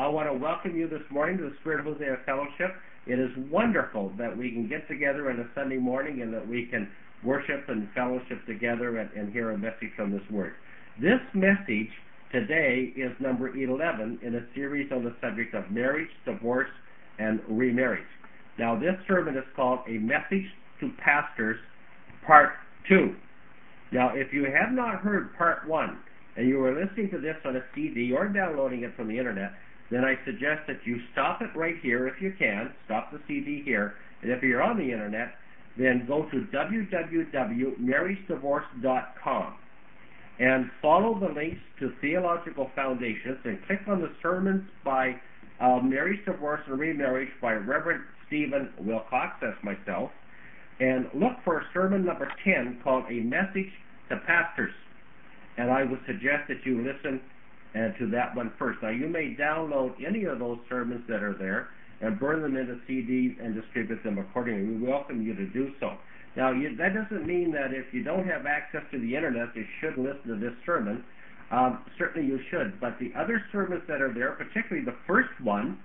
I want to welcome you this morning to the Spirit of Hosea Fellowship. It is wonderful that we can get together on a Sunday morning and that we can worship and fellowship together and hear a message from this Word. This message today is number 11 in a series on the subject of marriage, divorce, and remarriage. Now, this sermon is called A Message to Pastors, Part 2. Now, if you have not heard Part 1, and you are listening to this on a CD or downloading it from the Internet, then I suggest that you stop it right here if you can. Stop the CD here. And if you're on the Internet, then go to www.marriagedivorce.com and follow the links to Theological Foundations and click on the sermons by Marriage, Divorce, and Remarriage by Reverend Stephen Wilcox, that's myself, and look for sermon number 10 called A Message to Pastors. And I would suggest that you listen to that one first. Now, you may download any of those sermons that are there and burn them into CDs and distribute them accordingly. We welcome you to do so. Now, that doesn't mean that if you don't have access to the Internet, you should listen to this sermon. Certainly you should. But the other sermons that are there, particularly the first one,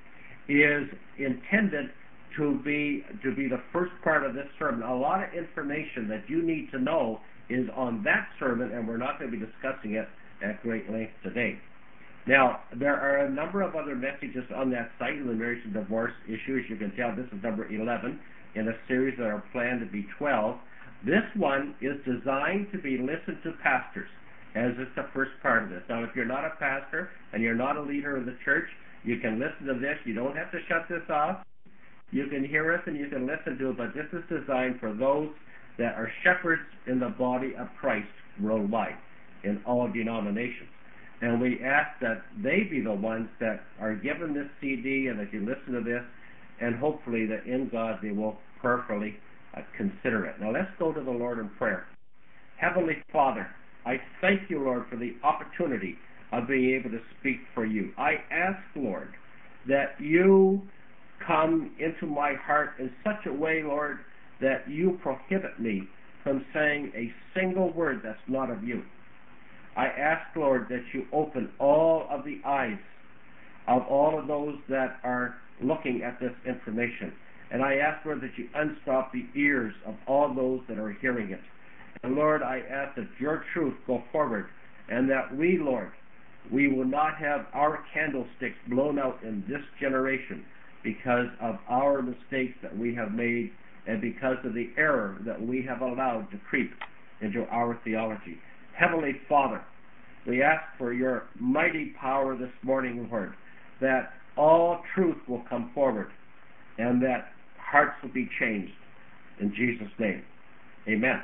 is intended to be the first part of this sermon. A lot of information that you need to know is on that sermon, and we're not going to be discussing it at great length today. Now, there are a number of other messages on that site in the marriage and divorce issue. As you can tell, this is number 11 in a series that are planned to be 12. This one is designed to be listened to pastors, as it's the first part of this. Now, if you're not a pastor and you're not a leader of the church, you can listen to this. You don't have to shut this off. You can hear us and you can listen to it, but this is designed for those that are shepherds in the body of Christ worldwide, in all denominations. And we ask that they be the ones that are given this CD and that you listen to this, and hopefully that in God they will prayerfully consider it. Now let's go to the Lord in prayer. Heavenly Father, I thank you, Lord, for the opportunity of being able to speak for you. I ask, Lord, that you come into my heart in such a way, Lord, that you prohibit me from saying a single word that's not of you. I ask, Lord, that you open all of the eyes of all of those that are looking at this information. And I ask, Lord, that you unstop the ears of all those that are hearing it. And Lord, I ask that your truth go forward, and that we, Lord, we will not have our candlesticks blown out in this generation because of our mistakes that we have made and because of the error that we have allowed to creep into our theology. Heavenly Father, we ask for your mighty power this morning, Lord, that all truth will come forward and that hearts will be changed. In Jesus' name, amen.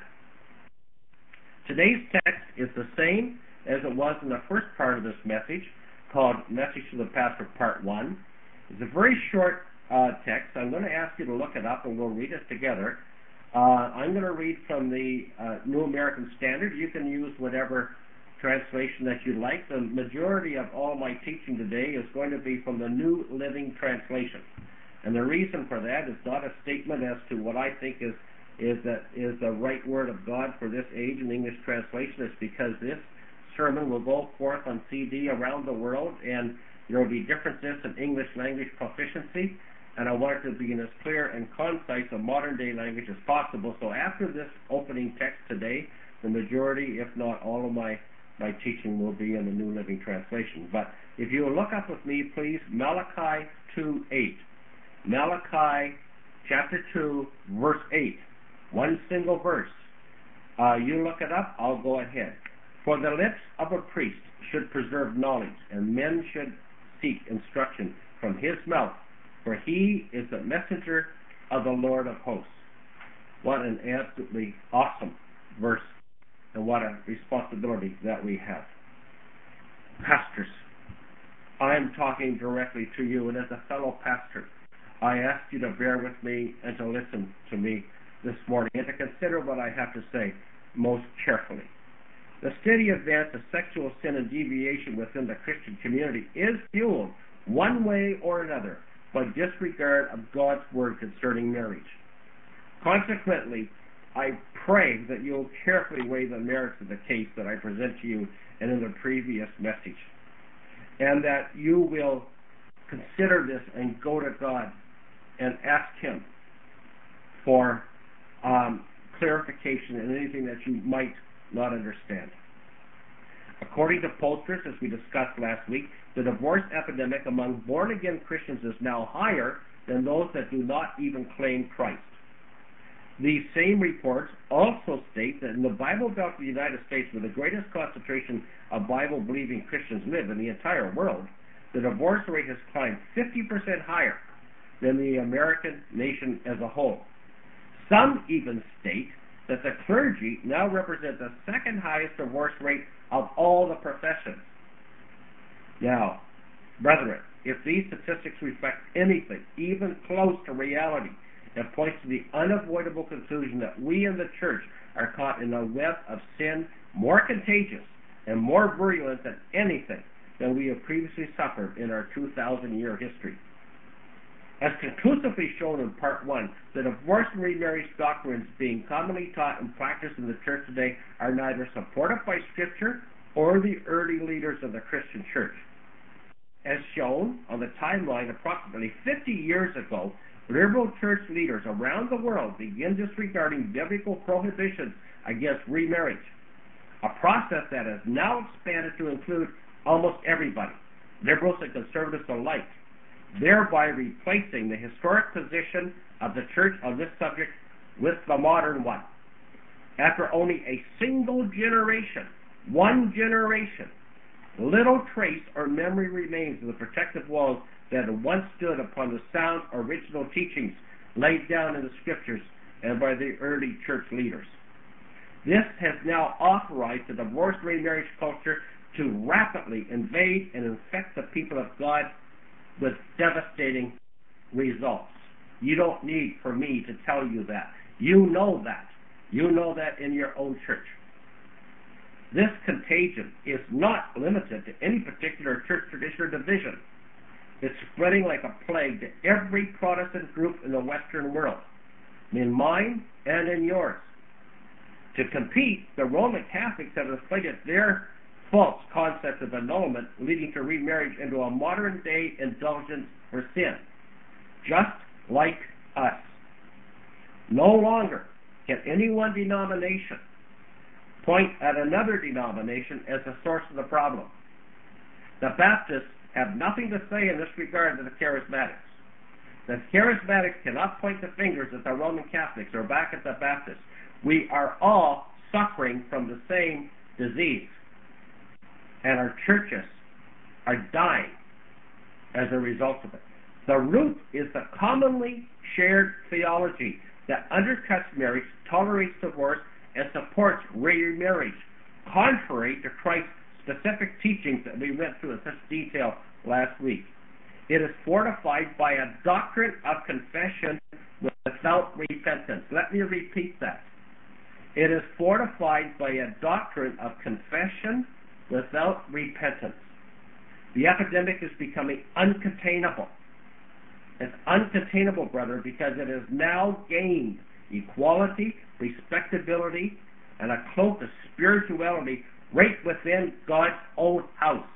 Today's text is the same as it was in the first part of this message, called Message to the Pastor, Part 1. It's a very short text. I'm going to ask you to look it up and we'll read it together. I'm going to read from the New American Standard. You can use whatever translation that you like. The majority of all my teaching today is going to be from the New Living Translation. And the reason for that is not a statement as to what I think is the right word of God for this age in English translation. It's because this sermon will go forth on CD around the world, and there will be differences in English language proficiency, and I want it to be in as clear and concise a modern-day language as possible. So after this opening text today, the majority, if not all of my teaching will be in the New Living Translation. But if you will look up with me, please, Malachi 2:8. Malachi chapter 2, verse 8. One single verse. You look it up, I'll go ahead. For the lips of a priest should preserve knowledge, and men should seek instruction from his mouth, for he is the messenger of the Lord of hosts. What an absolutely awesome verse, and what a responsibility that we have. Pastors, I am talking directly to you, and as a fellow pastor, I ask you to bear with me and to listen to me this morning, and to consider what I have to say most carefully. The steady advance of sexual sin and deviation within the Christian community is fueled, one way or another, by disregard of God's word concerning marriage. Consequently, I pray that you'll carefully weigh the merits of the case that I present to you and in the previous message, and that you will consider this and go to God and ask Him for clarification in anything that you might not understand. According to pollsters, as we discussed last week, the divorce epidemic among born-again Christians is now higher than those that do not even claim Christ. These same reports also state that in the Bible Belt of the United States, where the greatest concentration of Bible-believing Christians live in the entire world, the divorce rate has climbed 50% higher than the American nation as a whole. Some even state that the clergy now represent the second highest divorce rate of all the professions. Now, brethren, if these statistics reflect anything even close to reality, it points to the unavoidable conclusion that we in the church are caught in a web of sin more contagious and more virulent than anything that we have previously suffered in our 2,000-year history. As conclusively shown in Part 1, the divorce and remarriage doctrines being commonly taught and practiced in the church today are neither supported by Scripture or the early leaders of the Christian church. As shown on the timeline, approximately 50 years ago, liberal church leaders around the world began disregarding biblical prohibitions against remarriage, a process that has now expanded to include almost everybody, liberals and conservatives alike, thereby replacing the historic position of the church on this subject with the modern one. After only a single generation, one generation, little trace or memory remains of the protective walls that once stood upon the sound original teachings laid down in the Scriptures and by the early church leaders. This has now authorized the divorce remarriage culture to rapidly invade and infect the people of God with devastating results. You don't need for me to tell you that. You know that. You know that in your own church. This contagion is not limited to any particular church tradition or division. It's spreading like a plague to every Protestant group in the Western world, in mine and in yours. To compete, the Roman Catholics have inflated their false concept of annulment, leading to remarriage into a modern-day indulgence for sin, just like us. No longer can any one denomination point at another denomination as the source of the problem. The Baptists have nothing to say in this regard to the Charismatics. The Charismatics cannot point the fingers at the Roman Catholics or back at the Baptists. We are all suffering from the same disease, and our churches are dying as a result of it. The root is the commonly shared theology that undercuts marriage, tolerates divorce, and supports remarriage, contrary to Christ's specific teachings that we went through in such detail last week. It is fortified by a doctrine of confession without repentance. Let me repeat that. It is fortified by a doctrine of confession without repentance. The epidemic is becoming uncontainable. It's uncontainable, brother, because it has now gained equality, respectability, and a cloak of spirituality right within God's own house.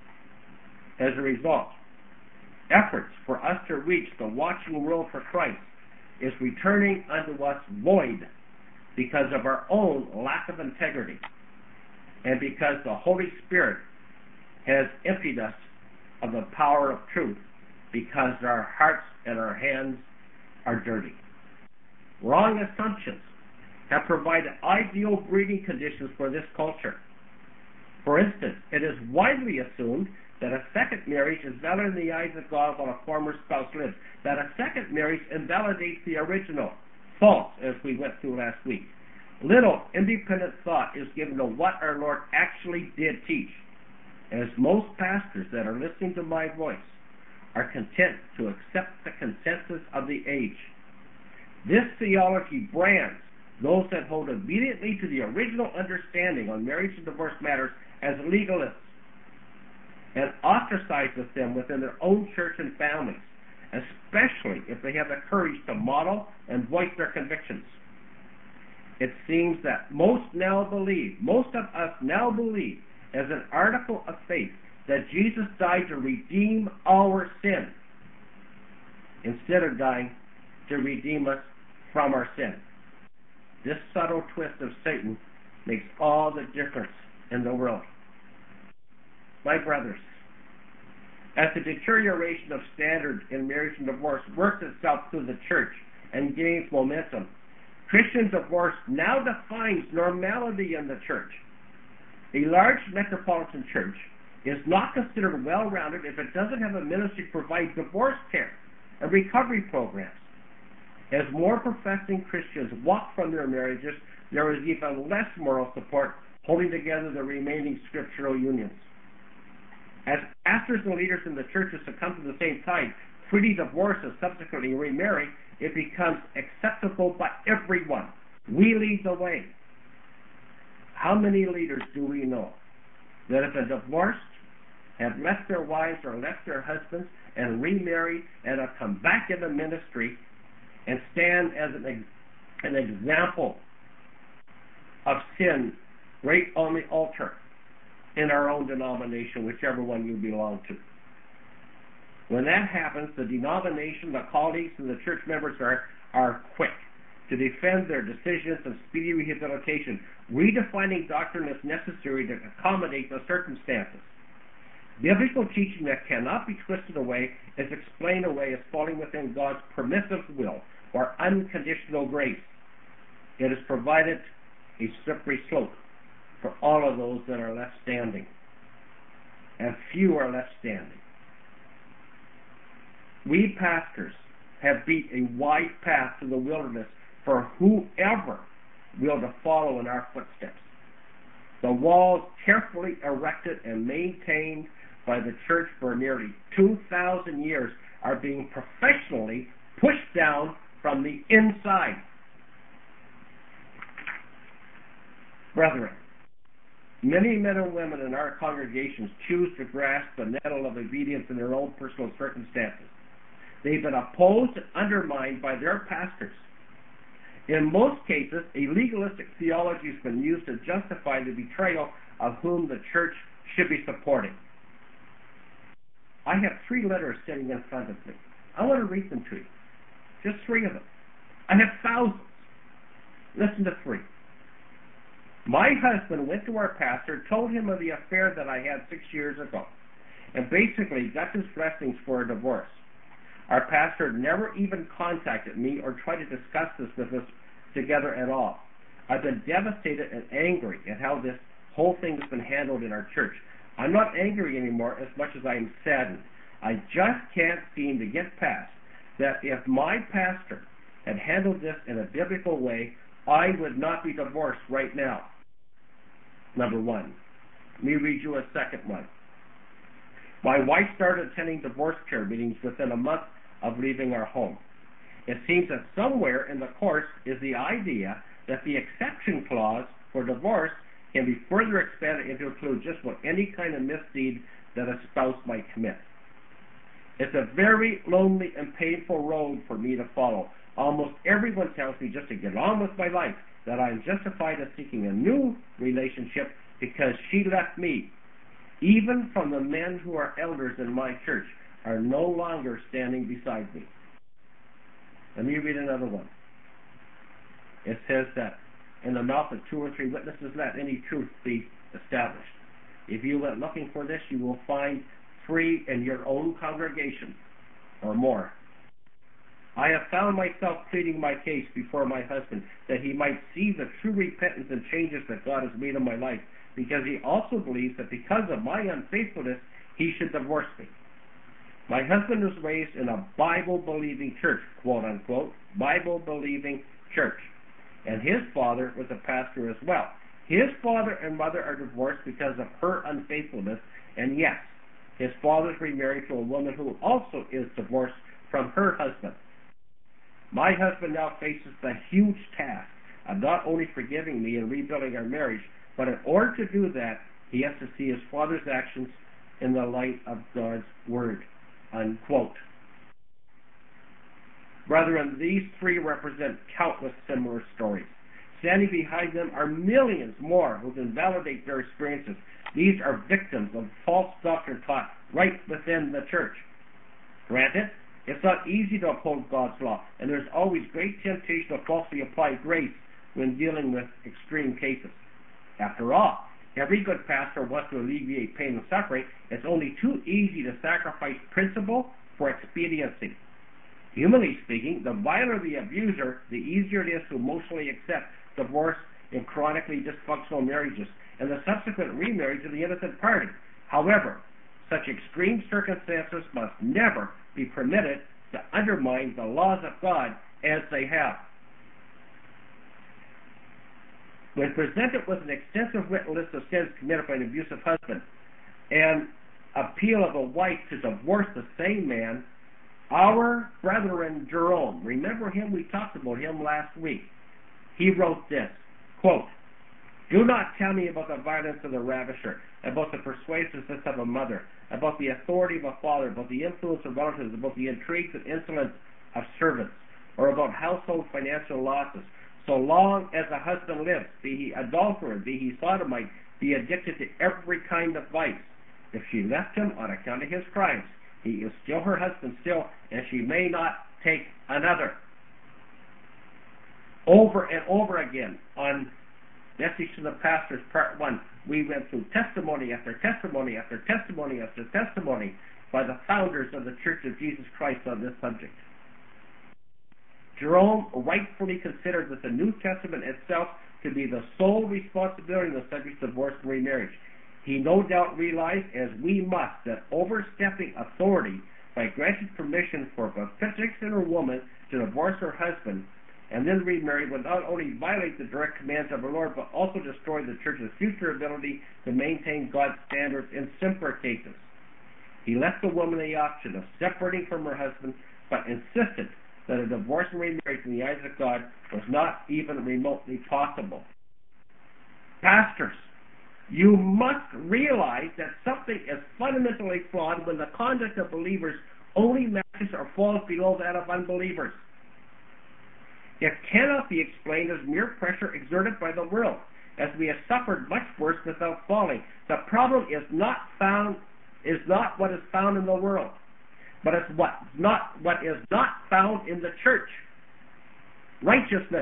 As a result, efforts for us to reach the watching world for Christ is returning unto us void because of our own lack of integrity and because the Holy Spirit has emptied us of the power of truth because our hearts and our hands are dirty. Wrong assumptions have provided ideal breeding conditions for this culture. For instance, it is widely assumed that a second marriage is valid in the eyes of God while a former spouse lives, that a second marriage invalidates the original. False, as we went through last week. Little independent thought is given to what our Lord actually did teach, as most pastors that are listening to my voice are content to accept the consensus of the age. This theology brands those that hold obediently to the original understanding on marriage and divorce matters as legalists and ostracizes them within their own church and families, especially if they have the courage to model and voice their convictions. It seems that most of us now believe, as an article of faith, that Jesus died to redeem our sin instead of dying to redeem us from our sin. This subtle twist of Satan makes all the difference in the world. My brothers, as the deterioration of standards in marriage and divorce works itself through the church and gains momentum, Christian divorce now defines normality in the church. A large metropolitan church is not considered well-rounded if it doesn't have a ministry to provide divorce care and recovery programs. As more professing Christians walk from their marriages, there is even less moral support holding together the remaining scriptural unions. As pastors and leaders in the churches succumb to the same tide, freely divorce and subsequently remarry, it becomes acceptable by everyone. We lead the way. How many leaders do we know that have been divorced, have left their wives or left their husbands, and remarried, and have come back into ministry and stand as an example of sin right on the altar in our own denomination, whichever one you belong to? When that happens, the denomination, the colleagues, and the church members are quick to defend their decisions of speedy rehabilitation, redefining doctrine as necessary to accommodate the circumstances. Biblical teaching that cannot be twisted away is explained away as falling within God's permissive will or unconditional grace. It has provided a slippery slope for all of those that are left standing, and few are left standing. We pastors have beat a wide path to the wilderness for whoever will to follow in our footsteps. The walls carefully erected and maintained by the church for nearly 2,000 years are being professionally pushed down from the inside. Brethren, many men and women in our congregations choose to grasp the nettle of obedience in their own personal circumstances. They've been opposed and undermined by their pastors. In most cases, a legalistic theology has been used to justify the betrayal of whom the church should be supporting. I have 3 letters sitting in front of me. I want to read them to you. Just 3 of them. I have thousands. Listen to 3. My husband went to our pastor, told him of the affair that I had 6 years ago, and basically got his blessings for a divorce. Our pastor never even contacted me or tried to discuss this with us together at all. I've been devastated and angry at how this whole thing has been handled in our church. I'm not angry anymore as much as I am saddened. I just can't seem to get past that if my pastor had handled this in a biblical way, I would not be divorced right now. Number 1. Let me read you a second one. My wife started attending divorce care meetings within a month of leaving our home. It seems that somewhere in the course is the idea that the exception clause for divorce can be further expanded into include just about any kind of misdeed that a spouse might commit. It's a very lonely and painful road for me to follow. Almost everyone tells me just to get on with my life, that I am justified in seeking a new relationship because she left me. Even from the men who are elders in my church are no longer standing beside me. Let me read another one. It says that in the mouth of 2 or 3 witnesses let any truth be established. If you went looking for this, you will find 3 in your own congregation or more. I have found myself pleading my case before my husband that he might see the true repentance and changes that God has made in my life, because he also believes that because of my unfaithfulness, he should divorce me. My husband was raised in a Bible-believing church, quote-unquote, Bible-believing church, and his father was a pastor as well. His father and mother are divorced because of her unfaithfulness, and yes, his father is remarried to a woman who also is divorced from her husband. My husband now faces the huge task of not only forgiving me and rebuilding our marriage, but in order to do that, he has to see his father's actions in the light of God's word, unquote. Brethren, these 3 represent countless similar stories. Standing behind them are millions more who can validate their experiences. These are victims of false doctrine taught right within the church. Granted, it's not easy to uphold God's law, and there's always great temptation to falsely apply grace when dealing with extreme cases. After all, every good pastor wants to alleviate pain and suffering. It's only too easy to sacrifice principle for expediency. Humanly speaking, the viler the abuser, the easier it is to emotionally accept divorce in chronically dysfunctional marriages and the subsequent remarriage of the innocent party. However, such extreme circumstances must never be permitted to undermine the laws of God as they have. When presented with an extensive written list of sins committed by an abusive husband and appeal of a wife to divorce the same man, our brethren Jerome, remember him, we talked about him last week, he wrote this, quote, "Do not tell me about the violence of the ravisher, about the persuasiveness of a mother, about the authority of a father, about the influence of relatives, about the intrigues and insolence of servants, or about household financial losses. So long as a husband lives, be he adulterer, be he sodomite, be addicted to every kind of vice. If she left him on account of his crimes, he is still her husband still, and she may not take another." Over and over again on Message to the Pastors, Part 1, we went through testimony after testimony after testimony after testimony by the founders of the Church of Jesus Christ on this subject. Jerome rightfully considered that the New Testament itself to be the sole responsibility of the subject of divorce and remarriage. He no doubt realized, as we must, that overstepping authority by granting permission for a particular woman to divorce her husband and then remarry would not only violate the direct commands of our Lord, but also destroy the church's future ability to maintain God's standards in simpler cases. He left the woman the option of separating from her husband, but insisted that a divorce and remarriage in the eyes of God was not even remotely possible. Pastors, you must realize that something is fundamentally flawed when the conduct of believers only matches or falls below that of unbelievers. It cannot be explained as mere pressure exerted by the world, as we have suffered much worse without falling. The problem is not what is found in the world, but it's what is not found in the church. Righteousness.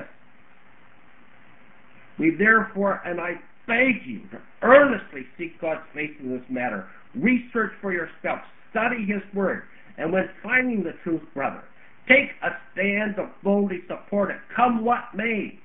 We therefore, and I beg you to earnestly seek God's face in this matter. Research for yourself. Study His Word. And when finding the truth, brother, take a stand to boldly support it, come what may.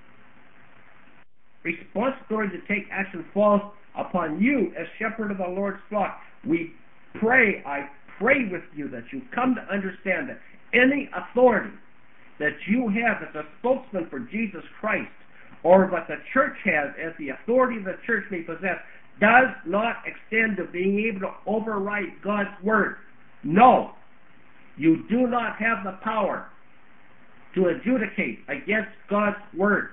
Responsibility to take action falls upon you as shepherd of the Lord's flock. I pray with you that you come to understand that any authority that you have as a spokesman for Jesus Christ, or what the church has as the authority the church may possess, does not extend to being able to override God's Word. No, you do not have the power to adjudicate against God's Word.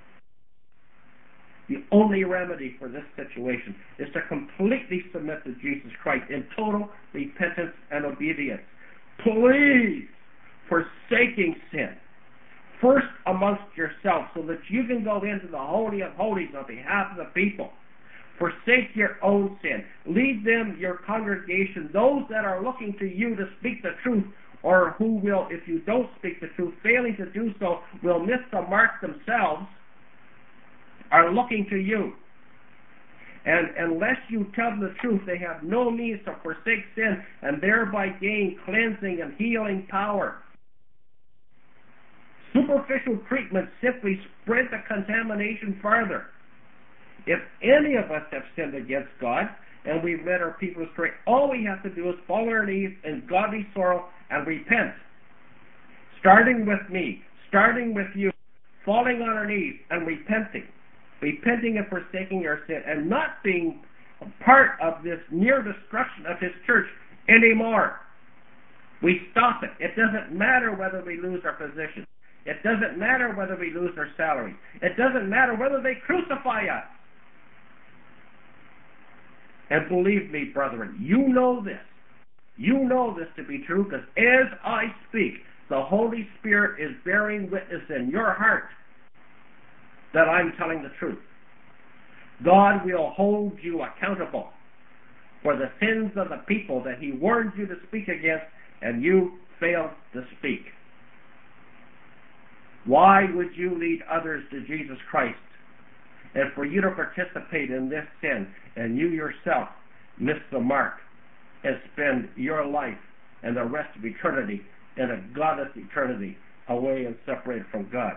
The only remedy for this situation is to completely submit to Jesus Christ in total repentance and obedience. Please, forsaking sin, first amongst yourselves, so that you can go into the Holy of Holies on behalf of the people. Forsake your own sin. Lead them, your congregation, those that are looking to you to speak the truth, or who will, if you don't speak the truth, failing to do so, will miss the mark themselves, are looking to you. And unless you tell them the truth, they have no means to forsake sin and thereby gain cleansing and healing power. Superficial treatment simply spread the contamination farther. If any of us have sinned against God and we've led our people astray, all we have to do is fall on our knees in godly sorrow and repent. Starting with me, starting with you, falling on our knees and repenting and forsaking our sin, and not being a part of this near destruction of His church anymore. We stop it. It doesn't matter whether we lose our position. It doesn't matter whether we lose our salary. It doesn't matter whether they crucify us. And believe me, brethren, you know this. You know this to be true, because as I speak, the Holy Spirit is bearing witness in your heart that I'm telling the truth. God will hold you accountable for the sins of the people that He warned you to speak against, and you failed to speak. Why would you lead others to Jesus Christ, and for you to participate in this sin, and you yourself miss the mark and spend your life and the rest of eternity in a godless eternity away and separated from God?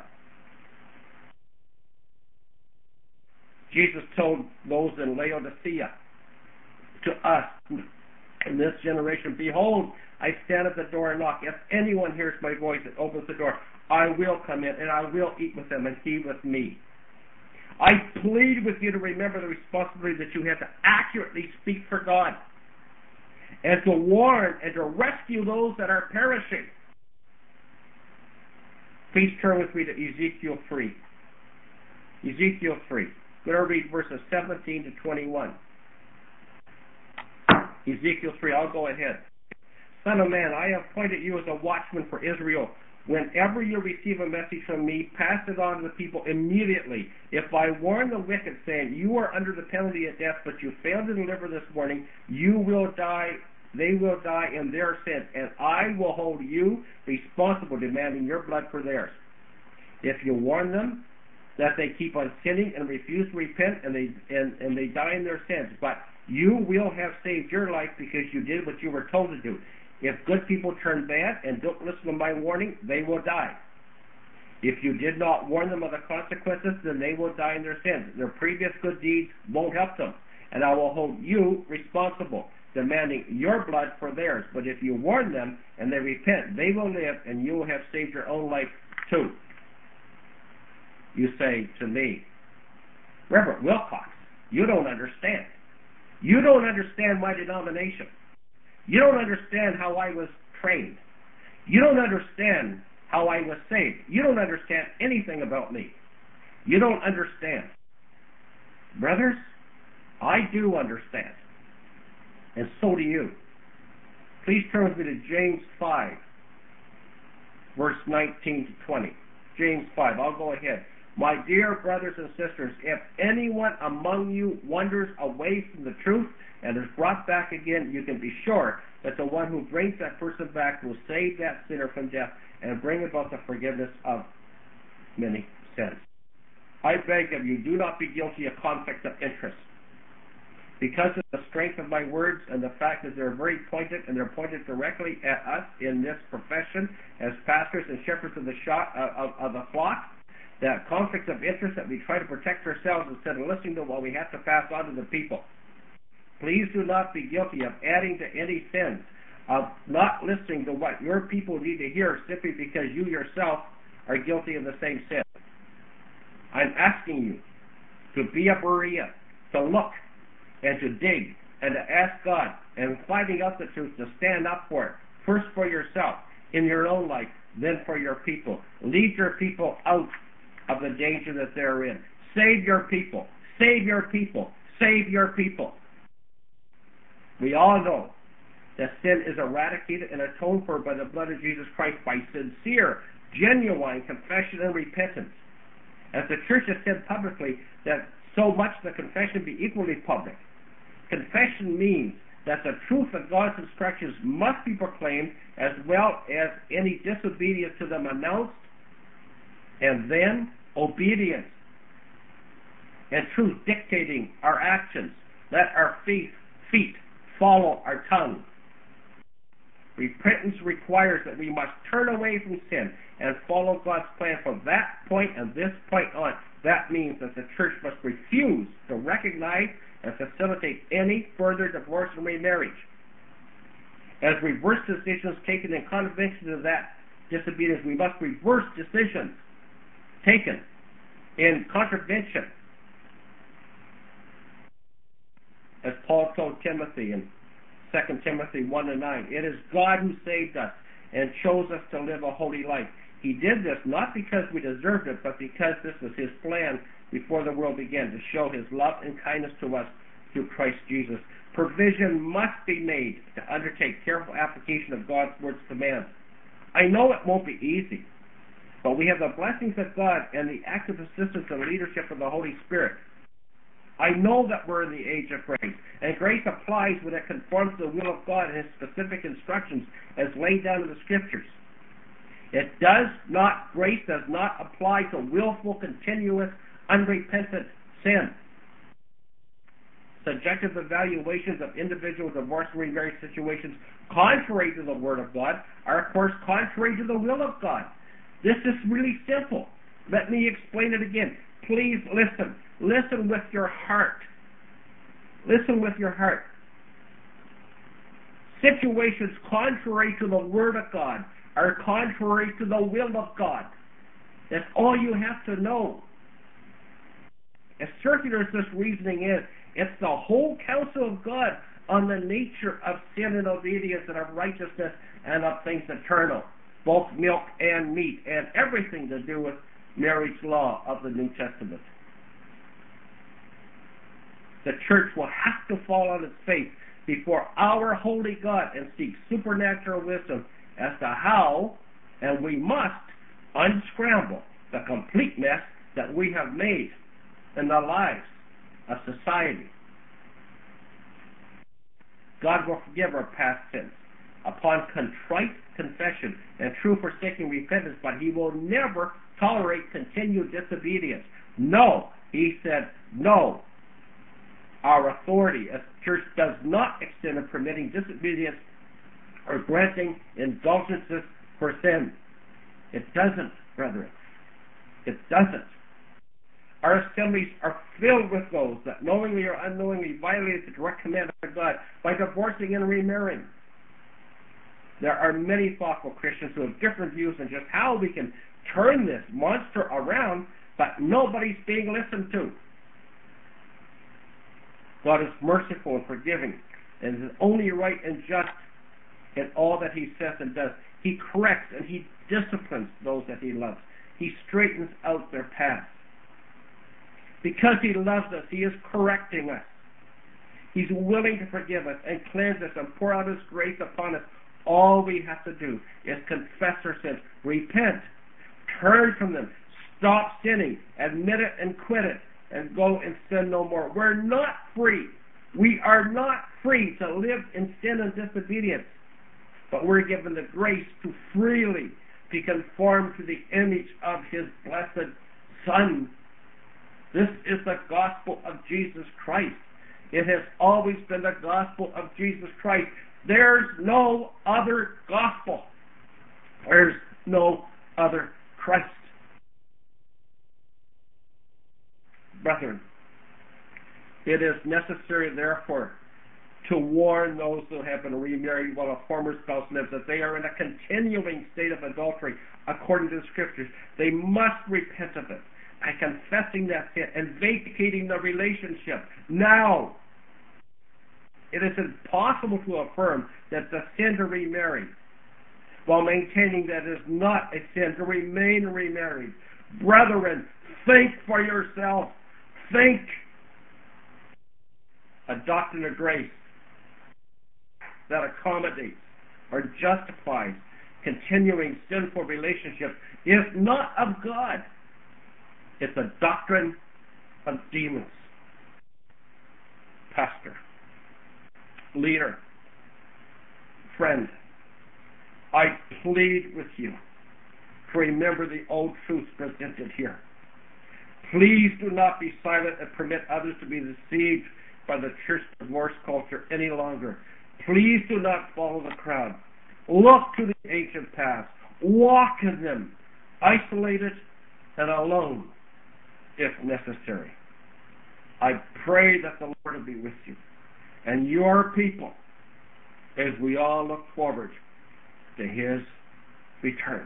Jesus told those in Laodicea, to us in this generation, behold, I stand at the door and knock. If anyone hears my voice and opens the door, I will come in and I will eat with them and he with me. I plead with you to remember the responsibility that you have to accurately speak for God and to warn and to rescue those that are perishing. Please turn with me to Ezekiel 3. Ezekiel 3. I'm going to read verses 17 to 21. Ezekiel 3, I'll go ahead. Son of man, I have appointed you as a watchman for Israel. Whenever you receive a message from me, pass it on to the people immediately. If I warn the wicked, saying, you are under the penalty of death, but you failed to deliver this warning, you will die, they will die in their sins, and I will hold you responsible, demanding your blood for theirs. If you warn them that they keep on sinning and refuse to repent, and they die in their sins, but you will have saved your life because you did what you were told to do. If good people turn bad and don't listen to my warning, they will die. If you did not warn them of the consequences, then they will die in their sins. Their previous good deeds won't help them, and I will hold you responsible, demanding your blood for theirs. But if you warn them and they repent, they will live, and you will have saved your own life too. You say to me, Reverend Wilcox, you don't understand. You don't understand my denomination. You don't understand how I was trained. You don't understand how I was saved. You don't understand anything about me. You don't understand. Brothers, I do understand. And so do you. Please turn with me to James 5, verse 19 to 20. James 5, I'll go ahead. My dear brothers and sisters, if anyone among you wanders away from the truth and is brought back again, you can be sure that the one who brings that person back will save that sinner from death and bring about the forgiveness of many sins. I beg of you, do not be guilty of conflict of interest. Because of the strength of my words and the fact that they're very pointed, and they're pointed directly at us in this profession as pastors and shepherds of the flock, that conflict of interest that we try to protect ourselves instead of listening to what we have to pass on to the people. Please do not be guilty of adding to any sins, of not listening to what your people need to hear simply because you yourself are guilty of the same sin. I'm asking you to be a Berea, to look and to dig and to ask God, and finding out the truth, to stand up for it, first for yourself in your own life, then for your people. Lead your people out of the danger that they're in. Save your people. Save your people. Save your people. We all know that sin is eradicated and atoned for by the blood of Jesus Christ by sincere, genuine confession and repentance. As the church has said publicly, that so much the confession be equally public. Confession means that the truth of God's instructions must be proclaimed, as well as any disobedience to them announced, and then obedience and truth dictating our actions. Let our feet follow our tongue. Repentance requires that we must turn away from sin and follow God's plan from that point and this point on. That means that the church must refuse to recognize and facilitate any further divorce and remarriage. As reverse decisions taken in contravention of that disobedience, we must reverse decisions taken in contravention. As Paul told Timothy in 2 Timothy 1-9, it is God who saved us and chose us to live a holy life. He did this not because we deserved it, but because this was His plan before the world began, to show His love and kindness to us through Christ Jesus. Provision must be made to undertake careful application of God's words commands. I know it won't be easy. but we have the blessings of God and the active assistance and leadership of the Holy Spirit. I know that we're in the age of grace, and grace applies when it conforms to the will of God and His specific instructions as laid down in the Scriptures. Grace does not apply to willful, continuous, unrepentant sin. Subjective evaluations of individual divorce and remarriage situations contrary to the Word of God are, of course, contrary to the will of God. This is really simple. Let me explain it again. Please listen. Listen with your heart. Listen with your heart. Situations contrary to the Word of God are contrary to the will of God. That's all you have to know. As circular as this reasoning is, it's the whole counsel of God on the nature of sin and obedience and of righteousness and of things eternal, both milk and meat, and everything to do with marriage law of the New Testament. The church will have to fall on its face before our holy God and seek supernatural wisdom as to how, and we must, unscramble the complete mess that we have made in the lives of society. God will forgive our past sins upon contrite confession and true forsaking repentance, but He will never tolerate continued disobedience. No, He said no. Our authority as the church does not extend in permitting disobedience or granting indulgences for sin. It doesn't, brethren. It doesn't. Our assemblies are filled with those that knowingly or unknowingly violate the direct command of God by divorcing and remarrying. There are many thoughtful Christians who have different views on just how we can turn this monster around, but nobody's being listened to. God is merciful and forgiving, and is only right and just in all that He says and does. He corrects and He disciplines those that He loves. He straightens out their paths. Because He loves us, He is correcting us. He's willing to forgive us and cleanse us and pour out His grace upon us. All we have to do is confess our sins, repent, turn from them, stop sinning, admit it and quit it, and go and sin no more. We're not free. We are not free to live in sin and disobedience, but we're given the grace to freely be conformed to the image of His blessed Son. This is the gospel of Jesus Christ. It has always been the gospel of Jesus Christ. There's no other gospel. There's no other Christ. Brethren, it is necessary, therefore, to warn those who have been remarried while a former spouse lives that they are in a continuing state of adultery according to the Scriptures. They must repent of it by confessing that sin and vacating the relationship now. It is impossible to affirm that it's a sin to remarry while maintaining that it is not a sin to remain remarried. Brethren, think for yourself. Think. A doctrine of grace that accommodates or justifies continuing sinful relationships is not of God. It's a doctrine of demons. Pastor, leader, friend, I plead with you to remember the old truths presented here. Please do not be silent and permit others to be deceived by the church divorce culture any longer. Please do not follow the crowd. Look to the ancient paths. Walk in them, isolated and alone, if necessary. I pray that the Lord will be with you and your people as we all look forward to His return.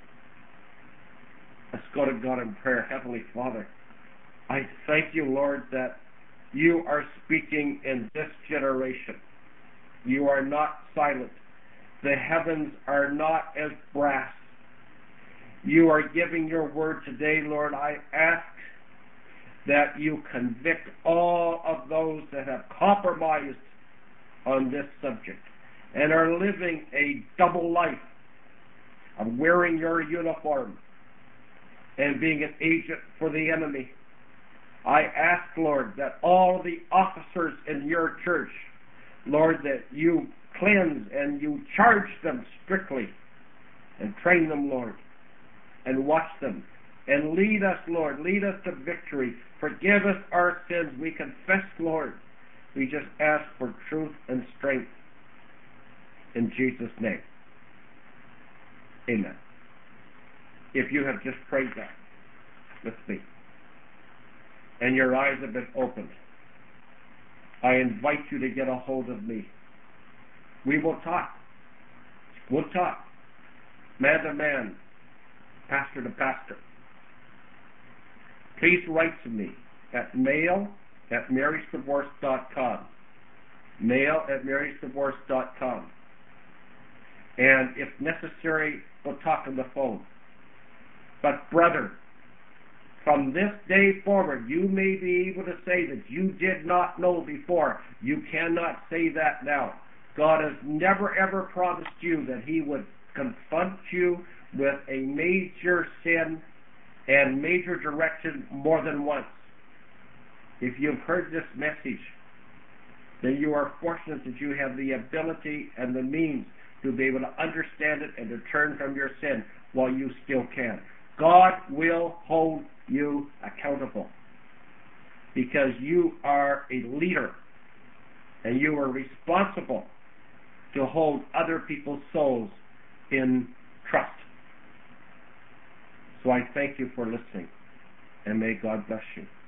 Let's go to God in prayer. Heavenly Father, I thank you, Lord, that you are speaking in this generation. You are not silent. The heavens are not as brass. You are giving your word today, Lord. I ask that you convict all of those that have compromised on this subject and are living a double life of wearing your uniform and being an agent for the enemy. I ask, Lord, that all the officers in your church, Lord, that you cleanse and you charge them strictly and train them, Lord, and watch them. And lead us, Lord, lead us to victory. Forgive us our sins. We confess, Lord. We just ask for truth and strength in Jesus' name. Amen. If you have just prayed that with me, and your eyes have been opened, I invite you to get a hold of me. We will talk. We'll talk. Man to man. Pastor to pastor. Please write to me at mail@marriagedivorce.com. mail@marriagedivorce.com. And if necessary, we'll talk on the phone. But brother, from this day forward, you may be able to say that you did not know before. You cannot say that now. God has never ever promised you that he would confront you with a major sin and major direction more than once. If you've heard this message, then you are fortunate that you have the ability and the means to be able to understand it and to turn from your sin while you still can. God will hold you accountable because you are a leader and you are responsible to hold other people's souls in trust. So I thank you for listening, and may God bless you.